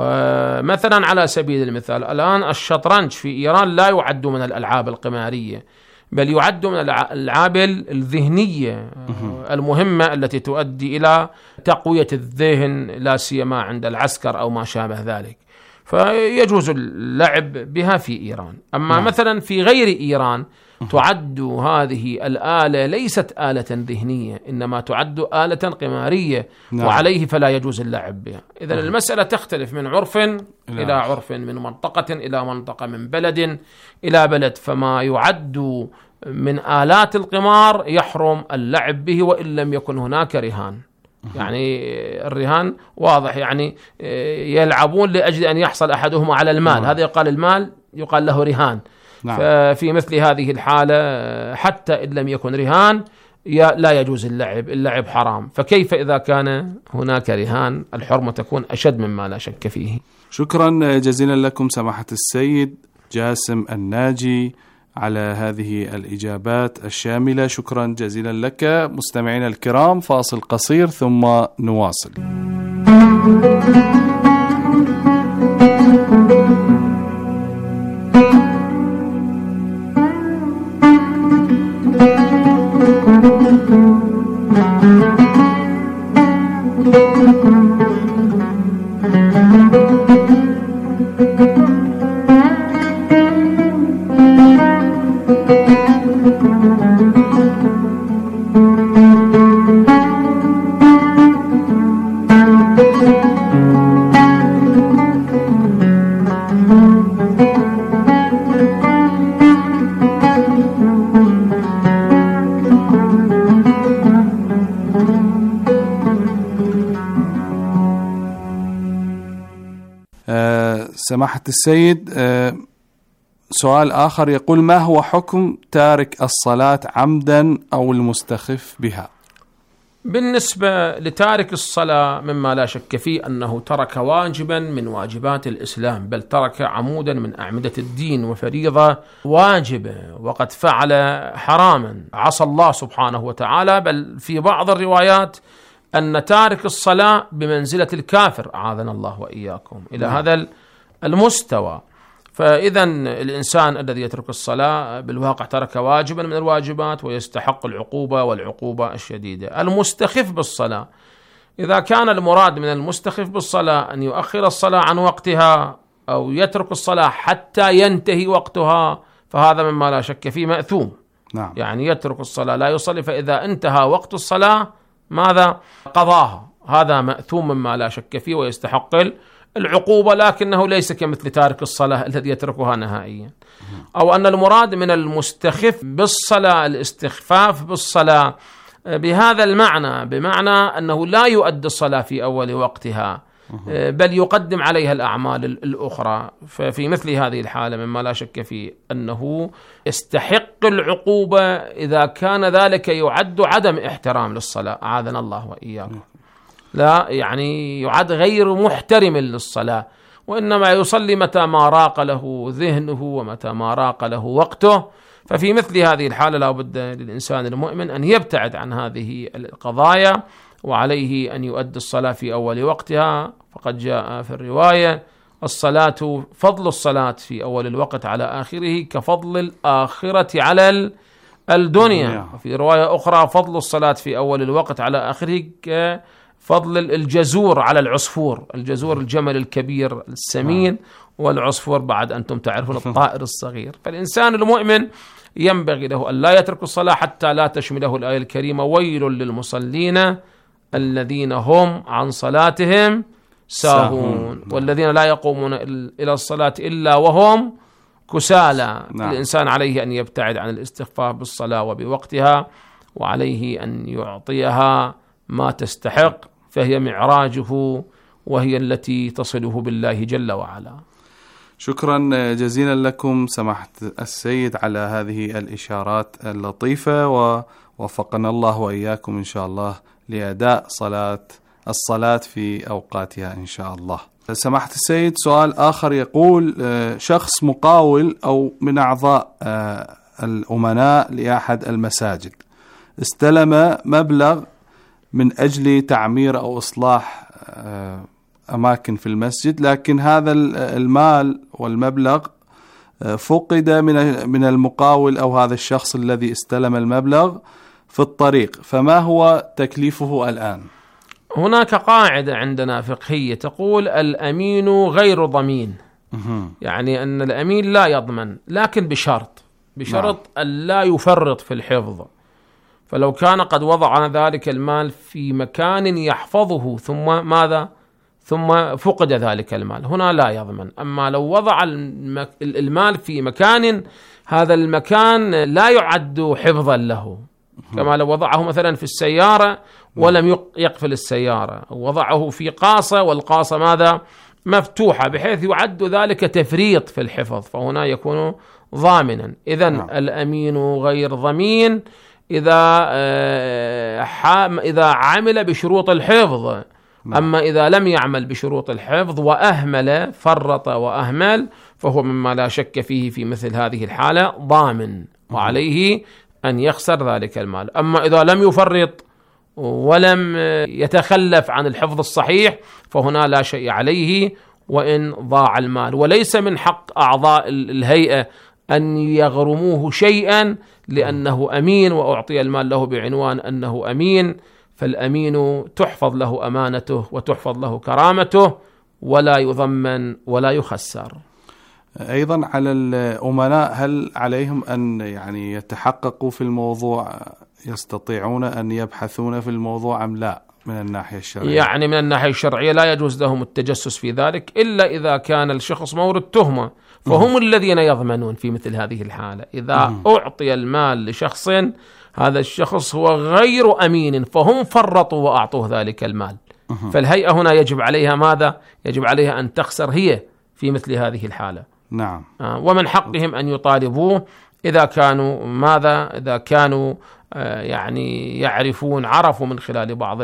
ومثلا على سبيل المثال الآن الشطرنج في إيران لا يعد من الألعاب القمارية، بل يعد من الألعاب الذهنية المهمة التي تؤدي إلى تقوية الذهن، لا سيما عند العسكر أو ما شابه ذلك، فيجوز اللعب بها في إيران. أما مثلا في غير إيران تعد هذه الآلة ليست آلة ذهنية، إنما تعد آلة قمارية، وعليه فلا يجوز اللعب بها. إذن المسألة تختلف من عرف إلى عرف، من منطقة إلى منطقة، من بلد إلى بلد، فما يعد من آلات القمار يحرم اللعب به وإن لم يكن هناك رهان. يعني الرهان واضح، يعني يلعبون لأجل أن يحصل أحدهما على المال، هذا يقال المال يقال له رهان. ففي مثل هذه الحالة حتى إن لم يكن رهان لا يجوز اللعب حرام، فكيف إذا كان هناك رهان؟ الحرمة تكون أشد مما لا شك فيه. شكرا جزيلا لكم سماحة السيد جاسم الناجي على هذه الإجابات الشاملة. شكرا جزيلا لك. مستمعينا الكرام، فاصل قصير ثم نواصل. سماحة السيد، سؤال آخر يقول: ما هو حكم تارك الصلاة عمدا أو المستخف بها؟ بالنسبة لتارك الصلاة مما لا شك فيه أنه ترك واجبا من واجبات الإسلام، بل ترك عمودا من أعمدة الدين وفريضة واجبة، وقد فعل حراما عصى الله سبحانه وتعالى. بل في بعض الروايات أن تارك الصلاة بمنزلة الكافر، أعاذنا الله وإياكم إلى هذا المستوى. فإذا الإنسان الذي يترك الصلاة بالواقع ترك واجبا من الواجبات ويستحق العقوبة، والعقوبة الشديدة. المستخف بالصلاة، إذا كان المراد من المستخف بالصلاة أن يؤخر الصلاة عن وقتها أو يترك الصلاة حتى ينتهي وقتها، فهذا مما لا شك فيه مأثوم. نعم. يعني يترك الصلاة لا يصلي، فإذا انتهى وقت الصلاة ماذا؟ قضاها. هذا مأثوم مما لا شك فيه ويستحق العقوبة، لكنه ليس كمثل تارك الصلاة الذي يتركها نهائيا. أو أن المراد من المستخف بالصلاة الاستخفاف بالصلاة بهذا المعنى، بمعنى أنه لا يؤدي الصلاة في أول وقتها، بل يقدم عليها الأعمال الأخرى. ففي مثل هذه الحالة مما لا شك فيه أنه يستحق العقوبة إذا كان ذلك يعد عدم احترام للصلاة، أعاذنا الله وإياكم. لا يعني يعد غير محترم للصلاة، وإنما يصلي متى ما راق له ذهنه ومتى ما راق له وقته. ففي مثل هذه الحالة لا بد للإنسان المؤمن أن يبتعد عن هذه القضايا، وعليه أن يؤدي الصلاة في أول وقتها. فقد جاء في الرواية: الصلاة، فضل الصلاة في أول الوقت على آخره كفضل الآخرة على الدنيا. وفي رواية أخرى: فضل الصلاة في أول الوقت على آخره كفضل الجزور على العصفور. الجزور الجمل الكبير السمين، والعصفور بعد أنتم تعرفون الطائر الصغير. فالإنسان المؤمن ينبغي له أن لا يترك الصلاة حتى لا تشمله الآية الكريمة: ويل للمصلين الذين هم عن صلاتهم ساهون والذين لا يقومون إلى الصلاة إلا وهم كسالى. الإنسان عليه أن يبتعد عن الاستخفاف بالصلاة وبوقتها، وعليه أن يعطيها ما تستحق، فهي معراجه وهي التي تصله بالله جل وعلا. شكرا جزيلا لكم سماحة السيد على هذه الإشارات اللطيفة، ووفقنا الله وإياكم إن شاء الله لأداء الصلاة في أوقاتها إن شاء الله. سماحة السيد، سؤال آخر يقول: شخص مقاول أو من أعضاء الأمناء لأحد المساجد استلم مبلغ من أجل تعمير أو إصلاح أماكن في المسجد، لكن هذا المال والمبلغ فقد من المقاول أو هذا الشخص الذي استلم المبلغ في الطريق، فما هو تكليفه الآن؟ هناك قاعدة عندنا فقهية تقول: الأمين غير ضمين. يعني أن الأمين لا يضمن، لكن بشرط أن لا يفرط في الحفظ. فلو كان قد وضع ذلك المال في مكان يحفظه ثم فقد ذلك المال، هنا لا يضمن. أما لو وضع المال في مكان هذا المكان لا يعد حفظا له، كما لو وضعه مثلا في السيارة ولم يقفل السيارة، أو وضعه في قاصة والقاصة مفتوحة، بحيث يعد ذلك تفريط في الحفظ، فهنا يكون ضامنا. إذن الأمين غير ضمين إذا عمل بشروط الحفظ. أما إذا لم يعمل بشروط الحفظ وأهمل، فرط وأهمل، فهو مما لا شك فيه في مثل هذه الحالة ضامن، وعليه أن يخسر ذلك المال. أما إذا لم يفرط ولم يتخلف عن الحفظ الصحيح، فهنا لا شيء عليه وإن ضاع المال. وليس من حق أعضاء الهيئة أن يغرموه شيئا لأنه أمين وأعطي المال له بعنوان أنه أمين، فالأمين تحفظ له أمانته وتحفظ له كرامته، ولا يضمن ولا يخسر. أيضا على الأمناء، هل عليهم أن يتحققوا في الموضوع، يستطيعون أن يبحثون في الموضوع أم لا من الناحية الشرعية؟ من الناحية الشرعية لا يجوز لهم التجسس في ذلك، إلا إذا كان الشخص مورد تهمة، فهم الذين يضمنون في مثل هذه الحالة. إذا أعطي المال لشخص هذا الشخص هو غير أمين، فهم فرطوا وأعطوه ذلك المال، فالهيئة هنا يجب عليها يجب عليها أن تخسر هي في مثل هذه الحالة. نعم. ومن حقهم أن يطالبوه إذا كانوا عرفوا من خلال بعض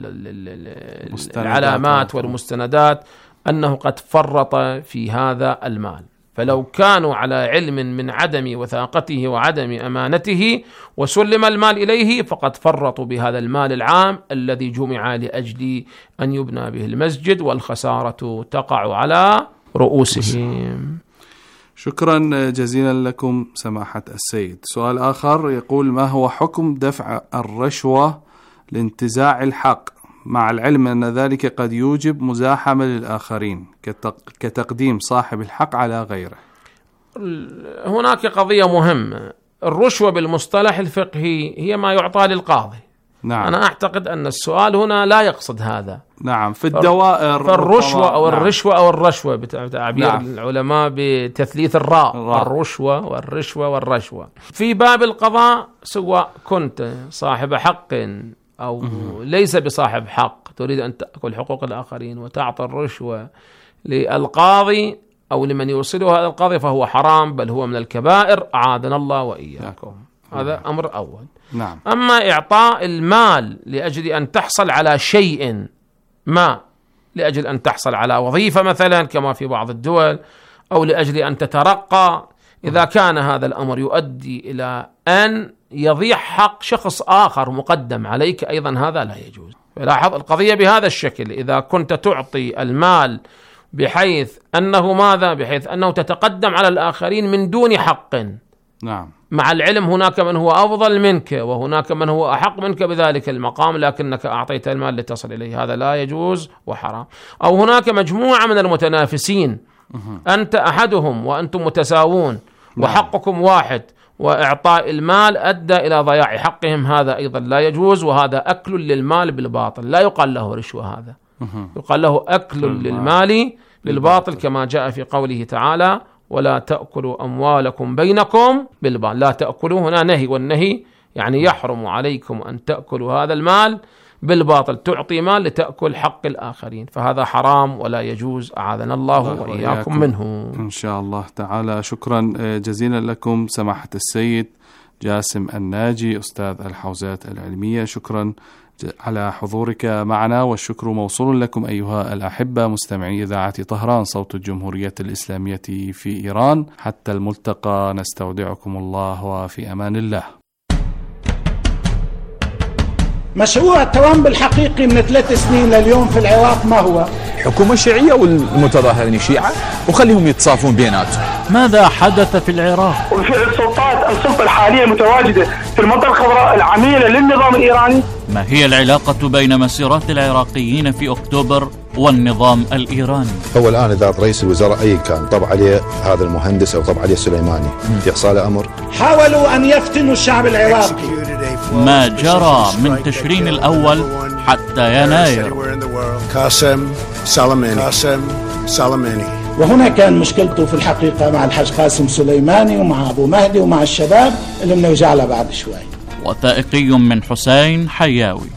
العلامات والمستندات أنه قد فرط في هذا المال. فلو كانوا على علم من عدم وثاقته وعدم أمانته وسلم المال إليه، فقد فرطوا بهذا المال العام الذي جمع لأجل أن يبنى به المسجد، والخسارة تقع على رؤوسهم. شكرا جزيلا لكم سماحة السيد. سؤال آخر يقول: ما هو حكم دفع الرشوة لانتزاع الحق، مع العلم أن ذلك قد يوجب مزاحمة للآخرين كتقديم صاحب الحق على غيره؟ هناك قضية مهمة. الرشوة بالمصطلح الفقهي هي ما يعطى للقاضي. نعم. أنا أعتقد أن السؤال هنا لا يقصد هذا. نعم. في الدوائر فالرشوة أو الرشوة أو الرشوة بتعبير العلماء بتثليث الراء، الرشوة والرشوة والرشوة. في باب القضاء، سواء كنت صاحب حق أو ليس بصاحب حق، تريد أن تأكل حقوق الآخرين وتعطي الرشوة للقاضي أو لمن يوصله هذا القاضي، فهو حرام، بل هو من الكبائر، أعاذنا الله وإياكم. هذا أمر أول. نعم. أما إعطاء المال لأجل أن تحصل على شيء ما، لأجل أن تحصل على وظيفة مثلا كما في بعض الدول، أو لأجل أن تترقى، إذا كان هذا الأمر يؤدي إلى أن يضيع حق شخص آخر مقدم عليك، أيضا هذا لا يجوز. فلاحظ القضية بهذا الشكل: إذا كنت تعطي المال بحيث أنه تتقدم على الآخرين من دون حق، نعم، مع العلم هناك من هو أفضل منك وهناك من هو أحق منك بذلك المقام، لكنك أعطيت المال لتصل إليه، هذا لا يجوز وحرام. أو هناك مجموعة من المتنافسين، أنت أحدهم وأنتم متساوون وحقكم واحد، وإعطاء المال أدى إلى ضياع حقهم، هذا أيضا لا يجوز، وهذا أكل للمال بالباطل، لا يقال له رشوة، هذا يقال له أكل للمال بالباطل، كما جاء في قوله تعالى: ولا تأكلوا أموالكم بينكم بالباطل. لا تأكلوا هنا نهي، والنهي يعني يحرم عليكم أن تأكلوا هذا المال بالباطل، تعطي مال لتأكل حق الآخرين، فهذا حرام ولا يجوز، أعاذنا الله وإياكم منه إن شاء الله تعالى. شكرا جزيلا لكم سماحة السيد جاسم الناجي أستاذ الحوزات العلمية، شكرا على حضورك معنا، والشكر موصول لكم أيها الأحبة مستمعي إذاعة طهران صوت الجمهورية الإسلامية في إيران. حتى الملتقى نستودعكم الله وفي أمان الله. مشروع التوأم الحقيقي من 3 سنين لليوم في العراق ما هو؟ حكومة شيعية والمتظاهرين شيعة وخليهم يتصافون بيناتهم. ماذا حدث في العراق؟ وفعل السلطة الحالية المتواجدة في المنطقة الخضراء العميلة للنظام الإيراني. ما هي العلاقة بين مسيرات العراقيين في أكتوبر والنظام الإيراني؟ هو الآن إذا رئيس الوزراء أي كان طبع عليه هذا المهندس أو طبع عليه سليماني يحصل له أمر. حاولوا أن يفتنوا الشعب العراقي. ما جرى من تشرين الأول حتى يناير. قاسم سليماني. وهنا كان مشكلته في الحقيقة مع الحاج قاسم سليماني ومع أبو مهدي ومع الشباب اللي بنرجع له بعد شوي. وثائقي من حسين حياوي.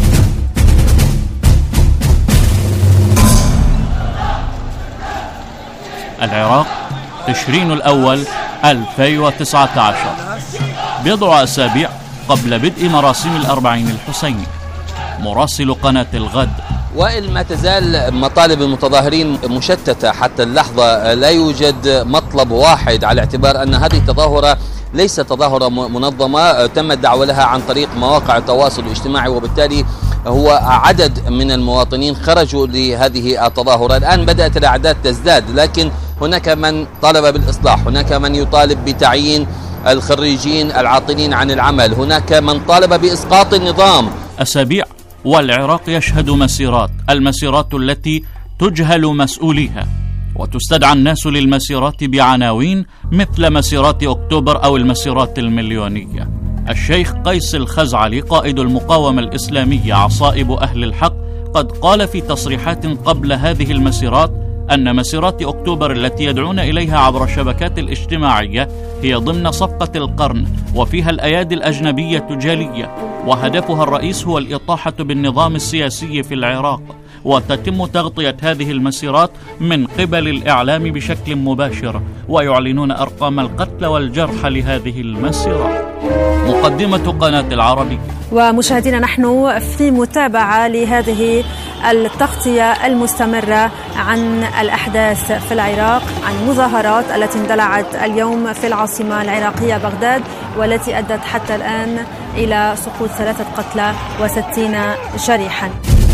العراق تشرين الأول 2019، بضع أسابيع قبل بدء مراسم الأربعين الحسيني. مراسل قناة الغد: وإن ما تزال مطالب المتظاهرين مشتتة حتى اللحظة، لا يوجد مطلب واحد، على اعتبار أن هذه التظاهرة ليست تظاهرة منظمة تم الدعوة لها عن طريق مواقع التواصل الاجتماعي، وبالتالي هو عدد من المواطنين خرجوا لهذه التظاهرة. الآن بدأت الأعداد تزداد، لكن هناك من طالب بالإصلاح، هناك من يطالب بتعيين الخريجين العاطلين عن العمل، هناك من طالب بإسقاط النظام. أسابيع والعراق يشهد مسيرات، المسيرات التي تجهل مسؤوليها، وتستدعى الناس للمسيرات بعناوين مثل مسيرات أكتوبر أو المسيرات المليونية. الشيخ قيس الخزعلي قائد المقاومة الإسلامية عصائب أهل الحق قد قال في تصريحات قبل هذه المسيرات أن مسيرات أكتوبر التي يدعون إليها عبر الشبكات الاجتماعية هي ضمن صفقة القرن، وفيها الأيادي الأجنبية جالية، وهدفها الرئيس هو الإطاحة بالنظام السياسي في العراق، وتتم تغطية هذه المسيرات من قبل الإعلام بشكل مباشر، ويعلنون أرقام القتلى والجرحى لهذه المسيرات. مقدمة قناة العربية. ومشاهدينا، نحن في متابعة لهذه التغطية المستمرة عن الأحداث في العراق، عن المظاهرات التي اندلعت اليوم في العاصمة العراقية بغداد، والتي أدت حتى الآن إلى سقوط 3 قتلى و60 جريحا.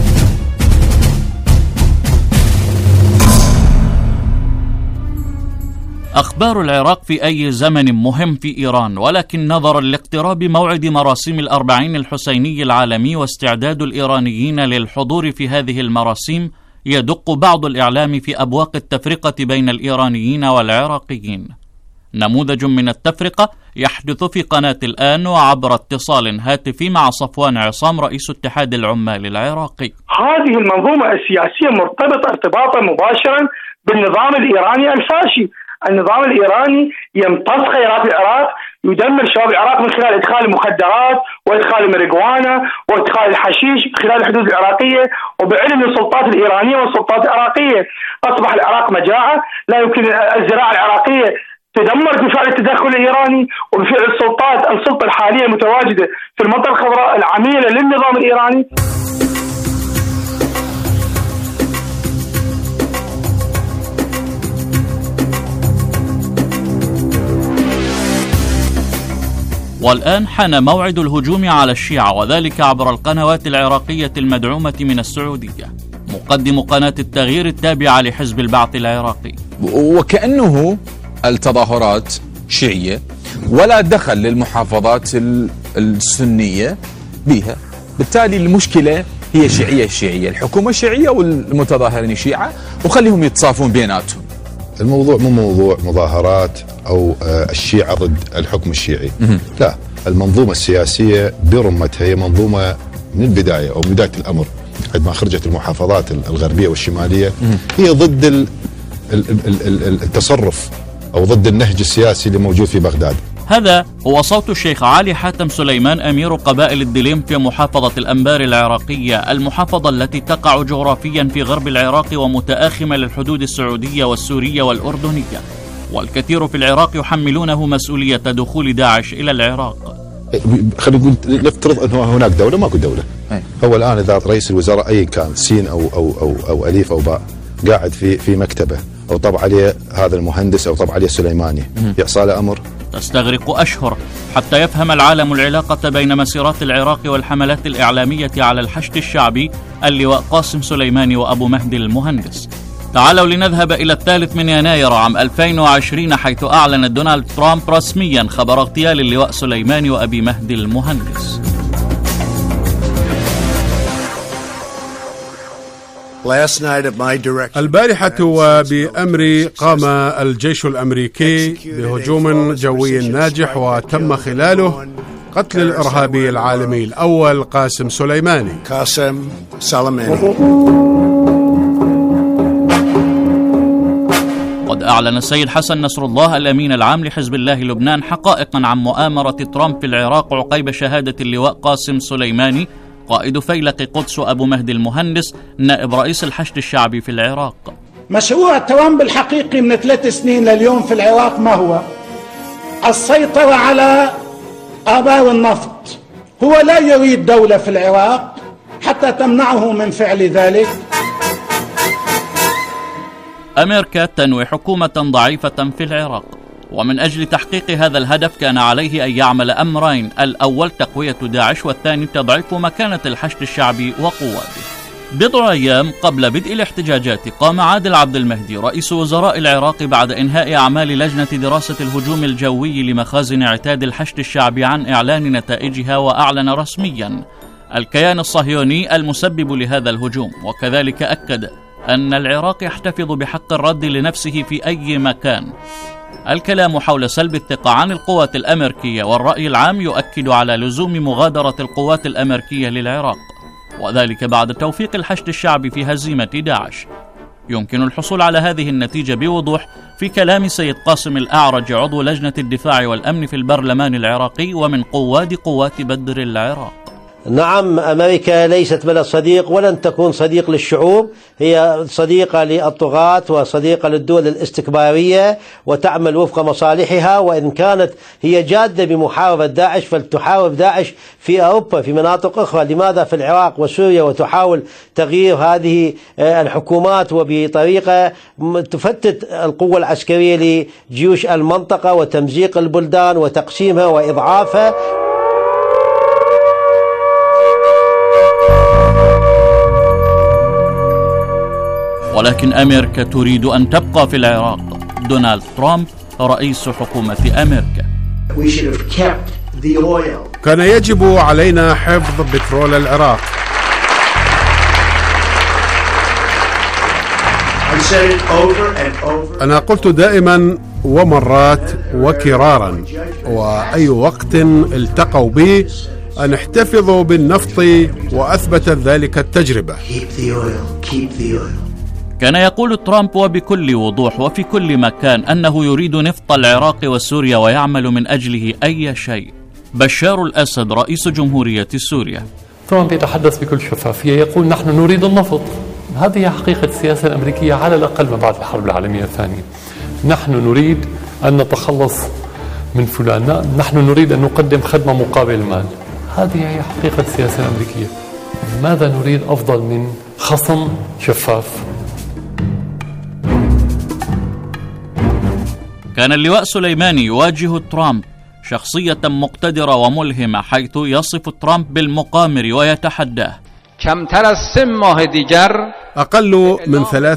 أخبار العراق في أي زمن مهم في إيران، ولكن نظرا لاقتراب موعد مراسم الأربعين الحسيني العالمي واستعداد الإيرانيين للحضور في هذه المراسم، يدق بعض الإعلام في أبواق التفرقة بين الإيرانيين والعراقيين. نموذج من التفرقة يحدث في قناة الآن وعبر اتصال هاتفي مع صفوان عصام رئيس اتحاد العمال العراقي. هذه المنظومة السياسية مرتبطة ارتباطا مباشرا بالنظام الإيراني الفاشي. النظام الإيراني يمتص خيرات العراق، يدمر شباب العراق من خلال إدخال المخدرات وإدخال الماريجوانا وإدخال الحشيش خلال الحدود العراقية، وبعلم السلطات الإيرانية والسلطات العراقية. أصبح العراق مجاعة، لا يمكن الزراعة العراقية تدمر بفعل التدخل الإيراني وبفعل السلطة الحالية المتواجدة في المنطقة الخضراء العميلة للنظام الإيراني. والآن حان موعد الهجوم على الشيعة، وذلك عبر القنوات العراقية المدعومة من السعودية. مقدم قناة التغيير التابعة لحزب البعث العراقي: وكأنه التظاهرات شيعية ولا دخل للمحافظات السنية بها، بالتالي المشكلة هي شيعية، الحكومة شيعية والمتظاهرين شيعة وخليهم يتصافون بيناتهم. الموضوع مو موضوع مظاهرات أو الشيعة ضد الحكم الشيعي. لا، المنظومة السياسية برمتها هي منظومة من البداية أو بداية الأمر عندما خرجت المحافظات الغربية والشمالية هي ضد التصرف أو ضد النهج السياسي اللي موجود في بغداد. هذا هو صوت الشيخ علي حاتم سليمان أمير قبائل الدليم في محافظة الأنبار العراقية، المحافظة التي تقع جغرافيا في غرب العراق ومتآخمة للحدود السعودية والسورية والأردنية، والكثير في العراق يحملونه مسؤولية دخول داعش إلى العراق. خلينا نقول نفترض أنه هناك دولة، ماكو دولة. هو الآن إذا رئيس الوزراء أي كان سين أو أليف أو باء قاعد في مكتبه أو طبع عليه هذا المهندس أو طبع عليه سليماني، يعصى له أمر؟ تستغرق أشهر حتى يفهم العالم العلاقة بين مسيرات العراق والحملات الإعلامية على الحشد الشعبي اللواء قاسم سليماني وأبو مهدي المهندس. تعالوا لنذهب إلى 3 يناير عام 2020 حيث أعلن دونالد ترامب رسميا خبر اغتيال اللواء سليماني وأبي مهدي المهندس. البارحة وبأمري قام الجيش الأمريكي بهجوم جوي ناجح وتم خلاله قتل الإرهابي العالمي الأول قاسم سليماني. قد أعلن السيد حسن نصر الله الأمين العام لحزب الله لبنان حقائقا عن مؤامرة ترامب في العراق عقيب شهادة اللواء قاسم سليماني قائد فيلق قدس أبو مهدي المهندس نائب رئيس الحشد الشعبي في العراق. مشروع ترامب الحقيقي من 3 سنين لليوم في العراق ما هو؟ السيطرة على آبار النفط. هو لا يريد دولة في العراق حتى تمنعه من فعل ذلك. أمريكا تنوي حكومة ضعيفة في العراق، ومن أجل تحقيق هذا الهدف كان عليه أن يعمل أمرين: الأول تقوية داعش، والثاني تضعيف مكانة الحشد الشعبي وقواته. بضع أيام قبل بدء الاحتجاجات قام عادل عبد المهدي رئيس وزراء العراق بعد إنهاء أعمال لجنة دراسة الهجوم الجوي لمخازن عتاد الحشد الشعبي عن إعلان نتائجها، وأعلن رسميا الكيان الصهيوني المسبب لهذا الهجوم، وكذلك أكد أن العراق يحتفظ بحق الرد لنفسه في أي مكان. الكلام حول سلب الثقة عن القوات الأمريكية والرأي العام يؤكد على لزوم مغادرة القوات الأمريكية للعراق، وذلك بعد توفيق الحشد الشعبي في هزيمة داعش. يمكن الحصول على هذه النتيجة بوضوح في كلام سيد قاسم الأعرج عضو لجنة الدفاع والأمن في البرلمان العراقي ومن قواد قوات بدر العراق. نعم، أمريكا ليست بلد صديق ولن تكون صديق للشعوب، هي صديقة للطغاة وصديقة للدول الاستكبارية وتعمل وفق مصالحها. وإن كانت هي جادة بمحاربة داعش فلتحارب داعش في أوروبا في مناطق أخرى. لماذا في العراق وسوريا وتحاول تغيير هذه الحكومات وبطريقة تفتت القوة العسكرية لجيوش المنطقة وتمزيق البلدان وتقسيمها وإضعافها؟ ولكن أمريكا تريد أن تبقى في العراق. دونالد ترامب رئيس حكومة أمريكا. كان يجب علينا حفظ بترول العراق. أنا قلت دائما ومرات وكرارا وأي وقت التقوا بي أن احتفظوا بالنفط، وأثبتت ذلك التجربة. كان يقول ترامب وبكل وضوح وفي كل مكان أنه يريد نفط العراق وسوريا ويعمل من أجله أي شيء. بشار الأسد رئيس جمهورية سوريا. ترامب يتحدث بكل شفافية، يقول نحن نريد النفط. هذه حقيقة السياسة الأمريكية على الأقل ما بعد الحرب العالمية الثانية. نحن نريد أن نتخلص من فلان، نحن نريد أن نقدم خدمة مقابل المال. هذه هي حقيقة السياسة الأمريكية. ماذا نريد أفضل من خصم شفاف؟ كان اللواء سليماني يواجه ترامب، شخصية مقتدرة وملهمة، حيث يصف ترامب بالمقامر ويتحداه. أقل من 3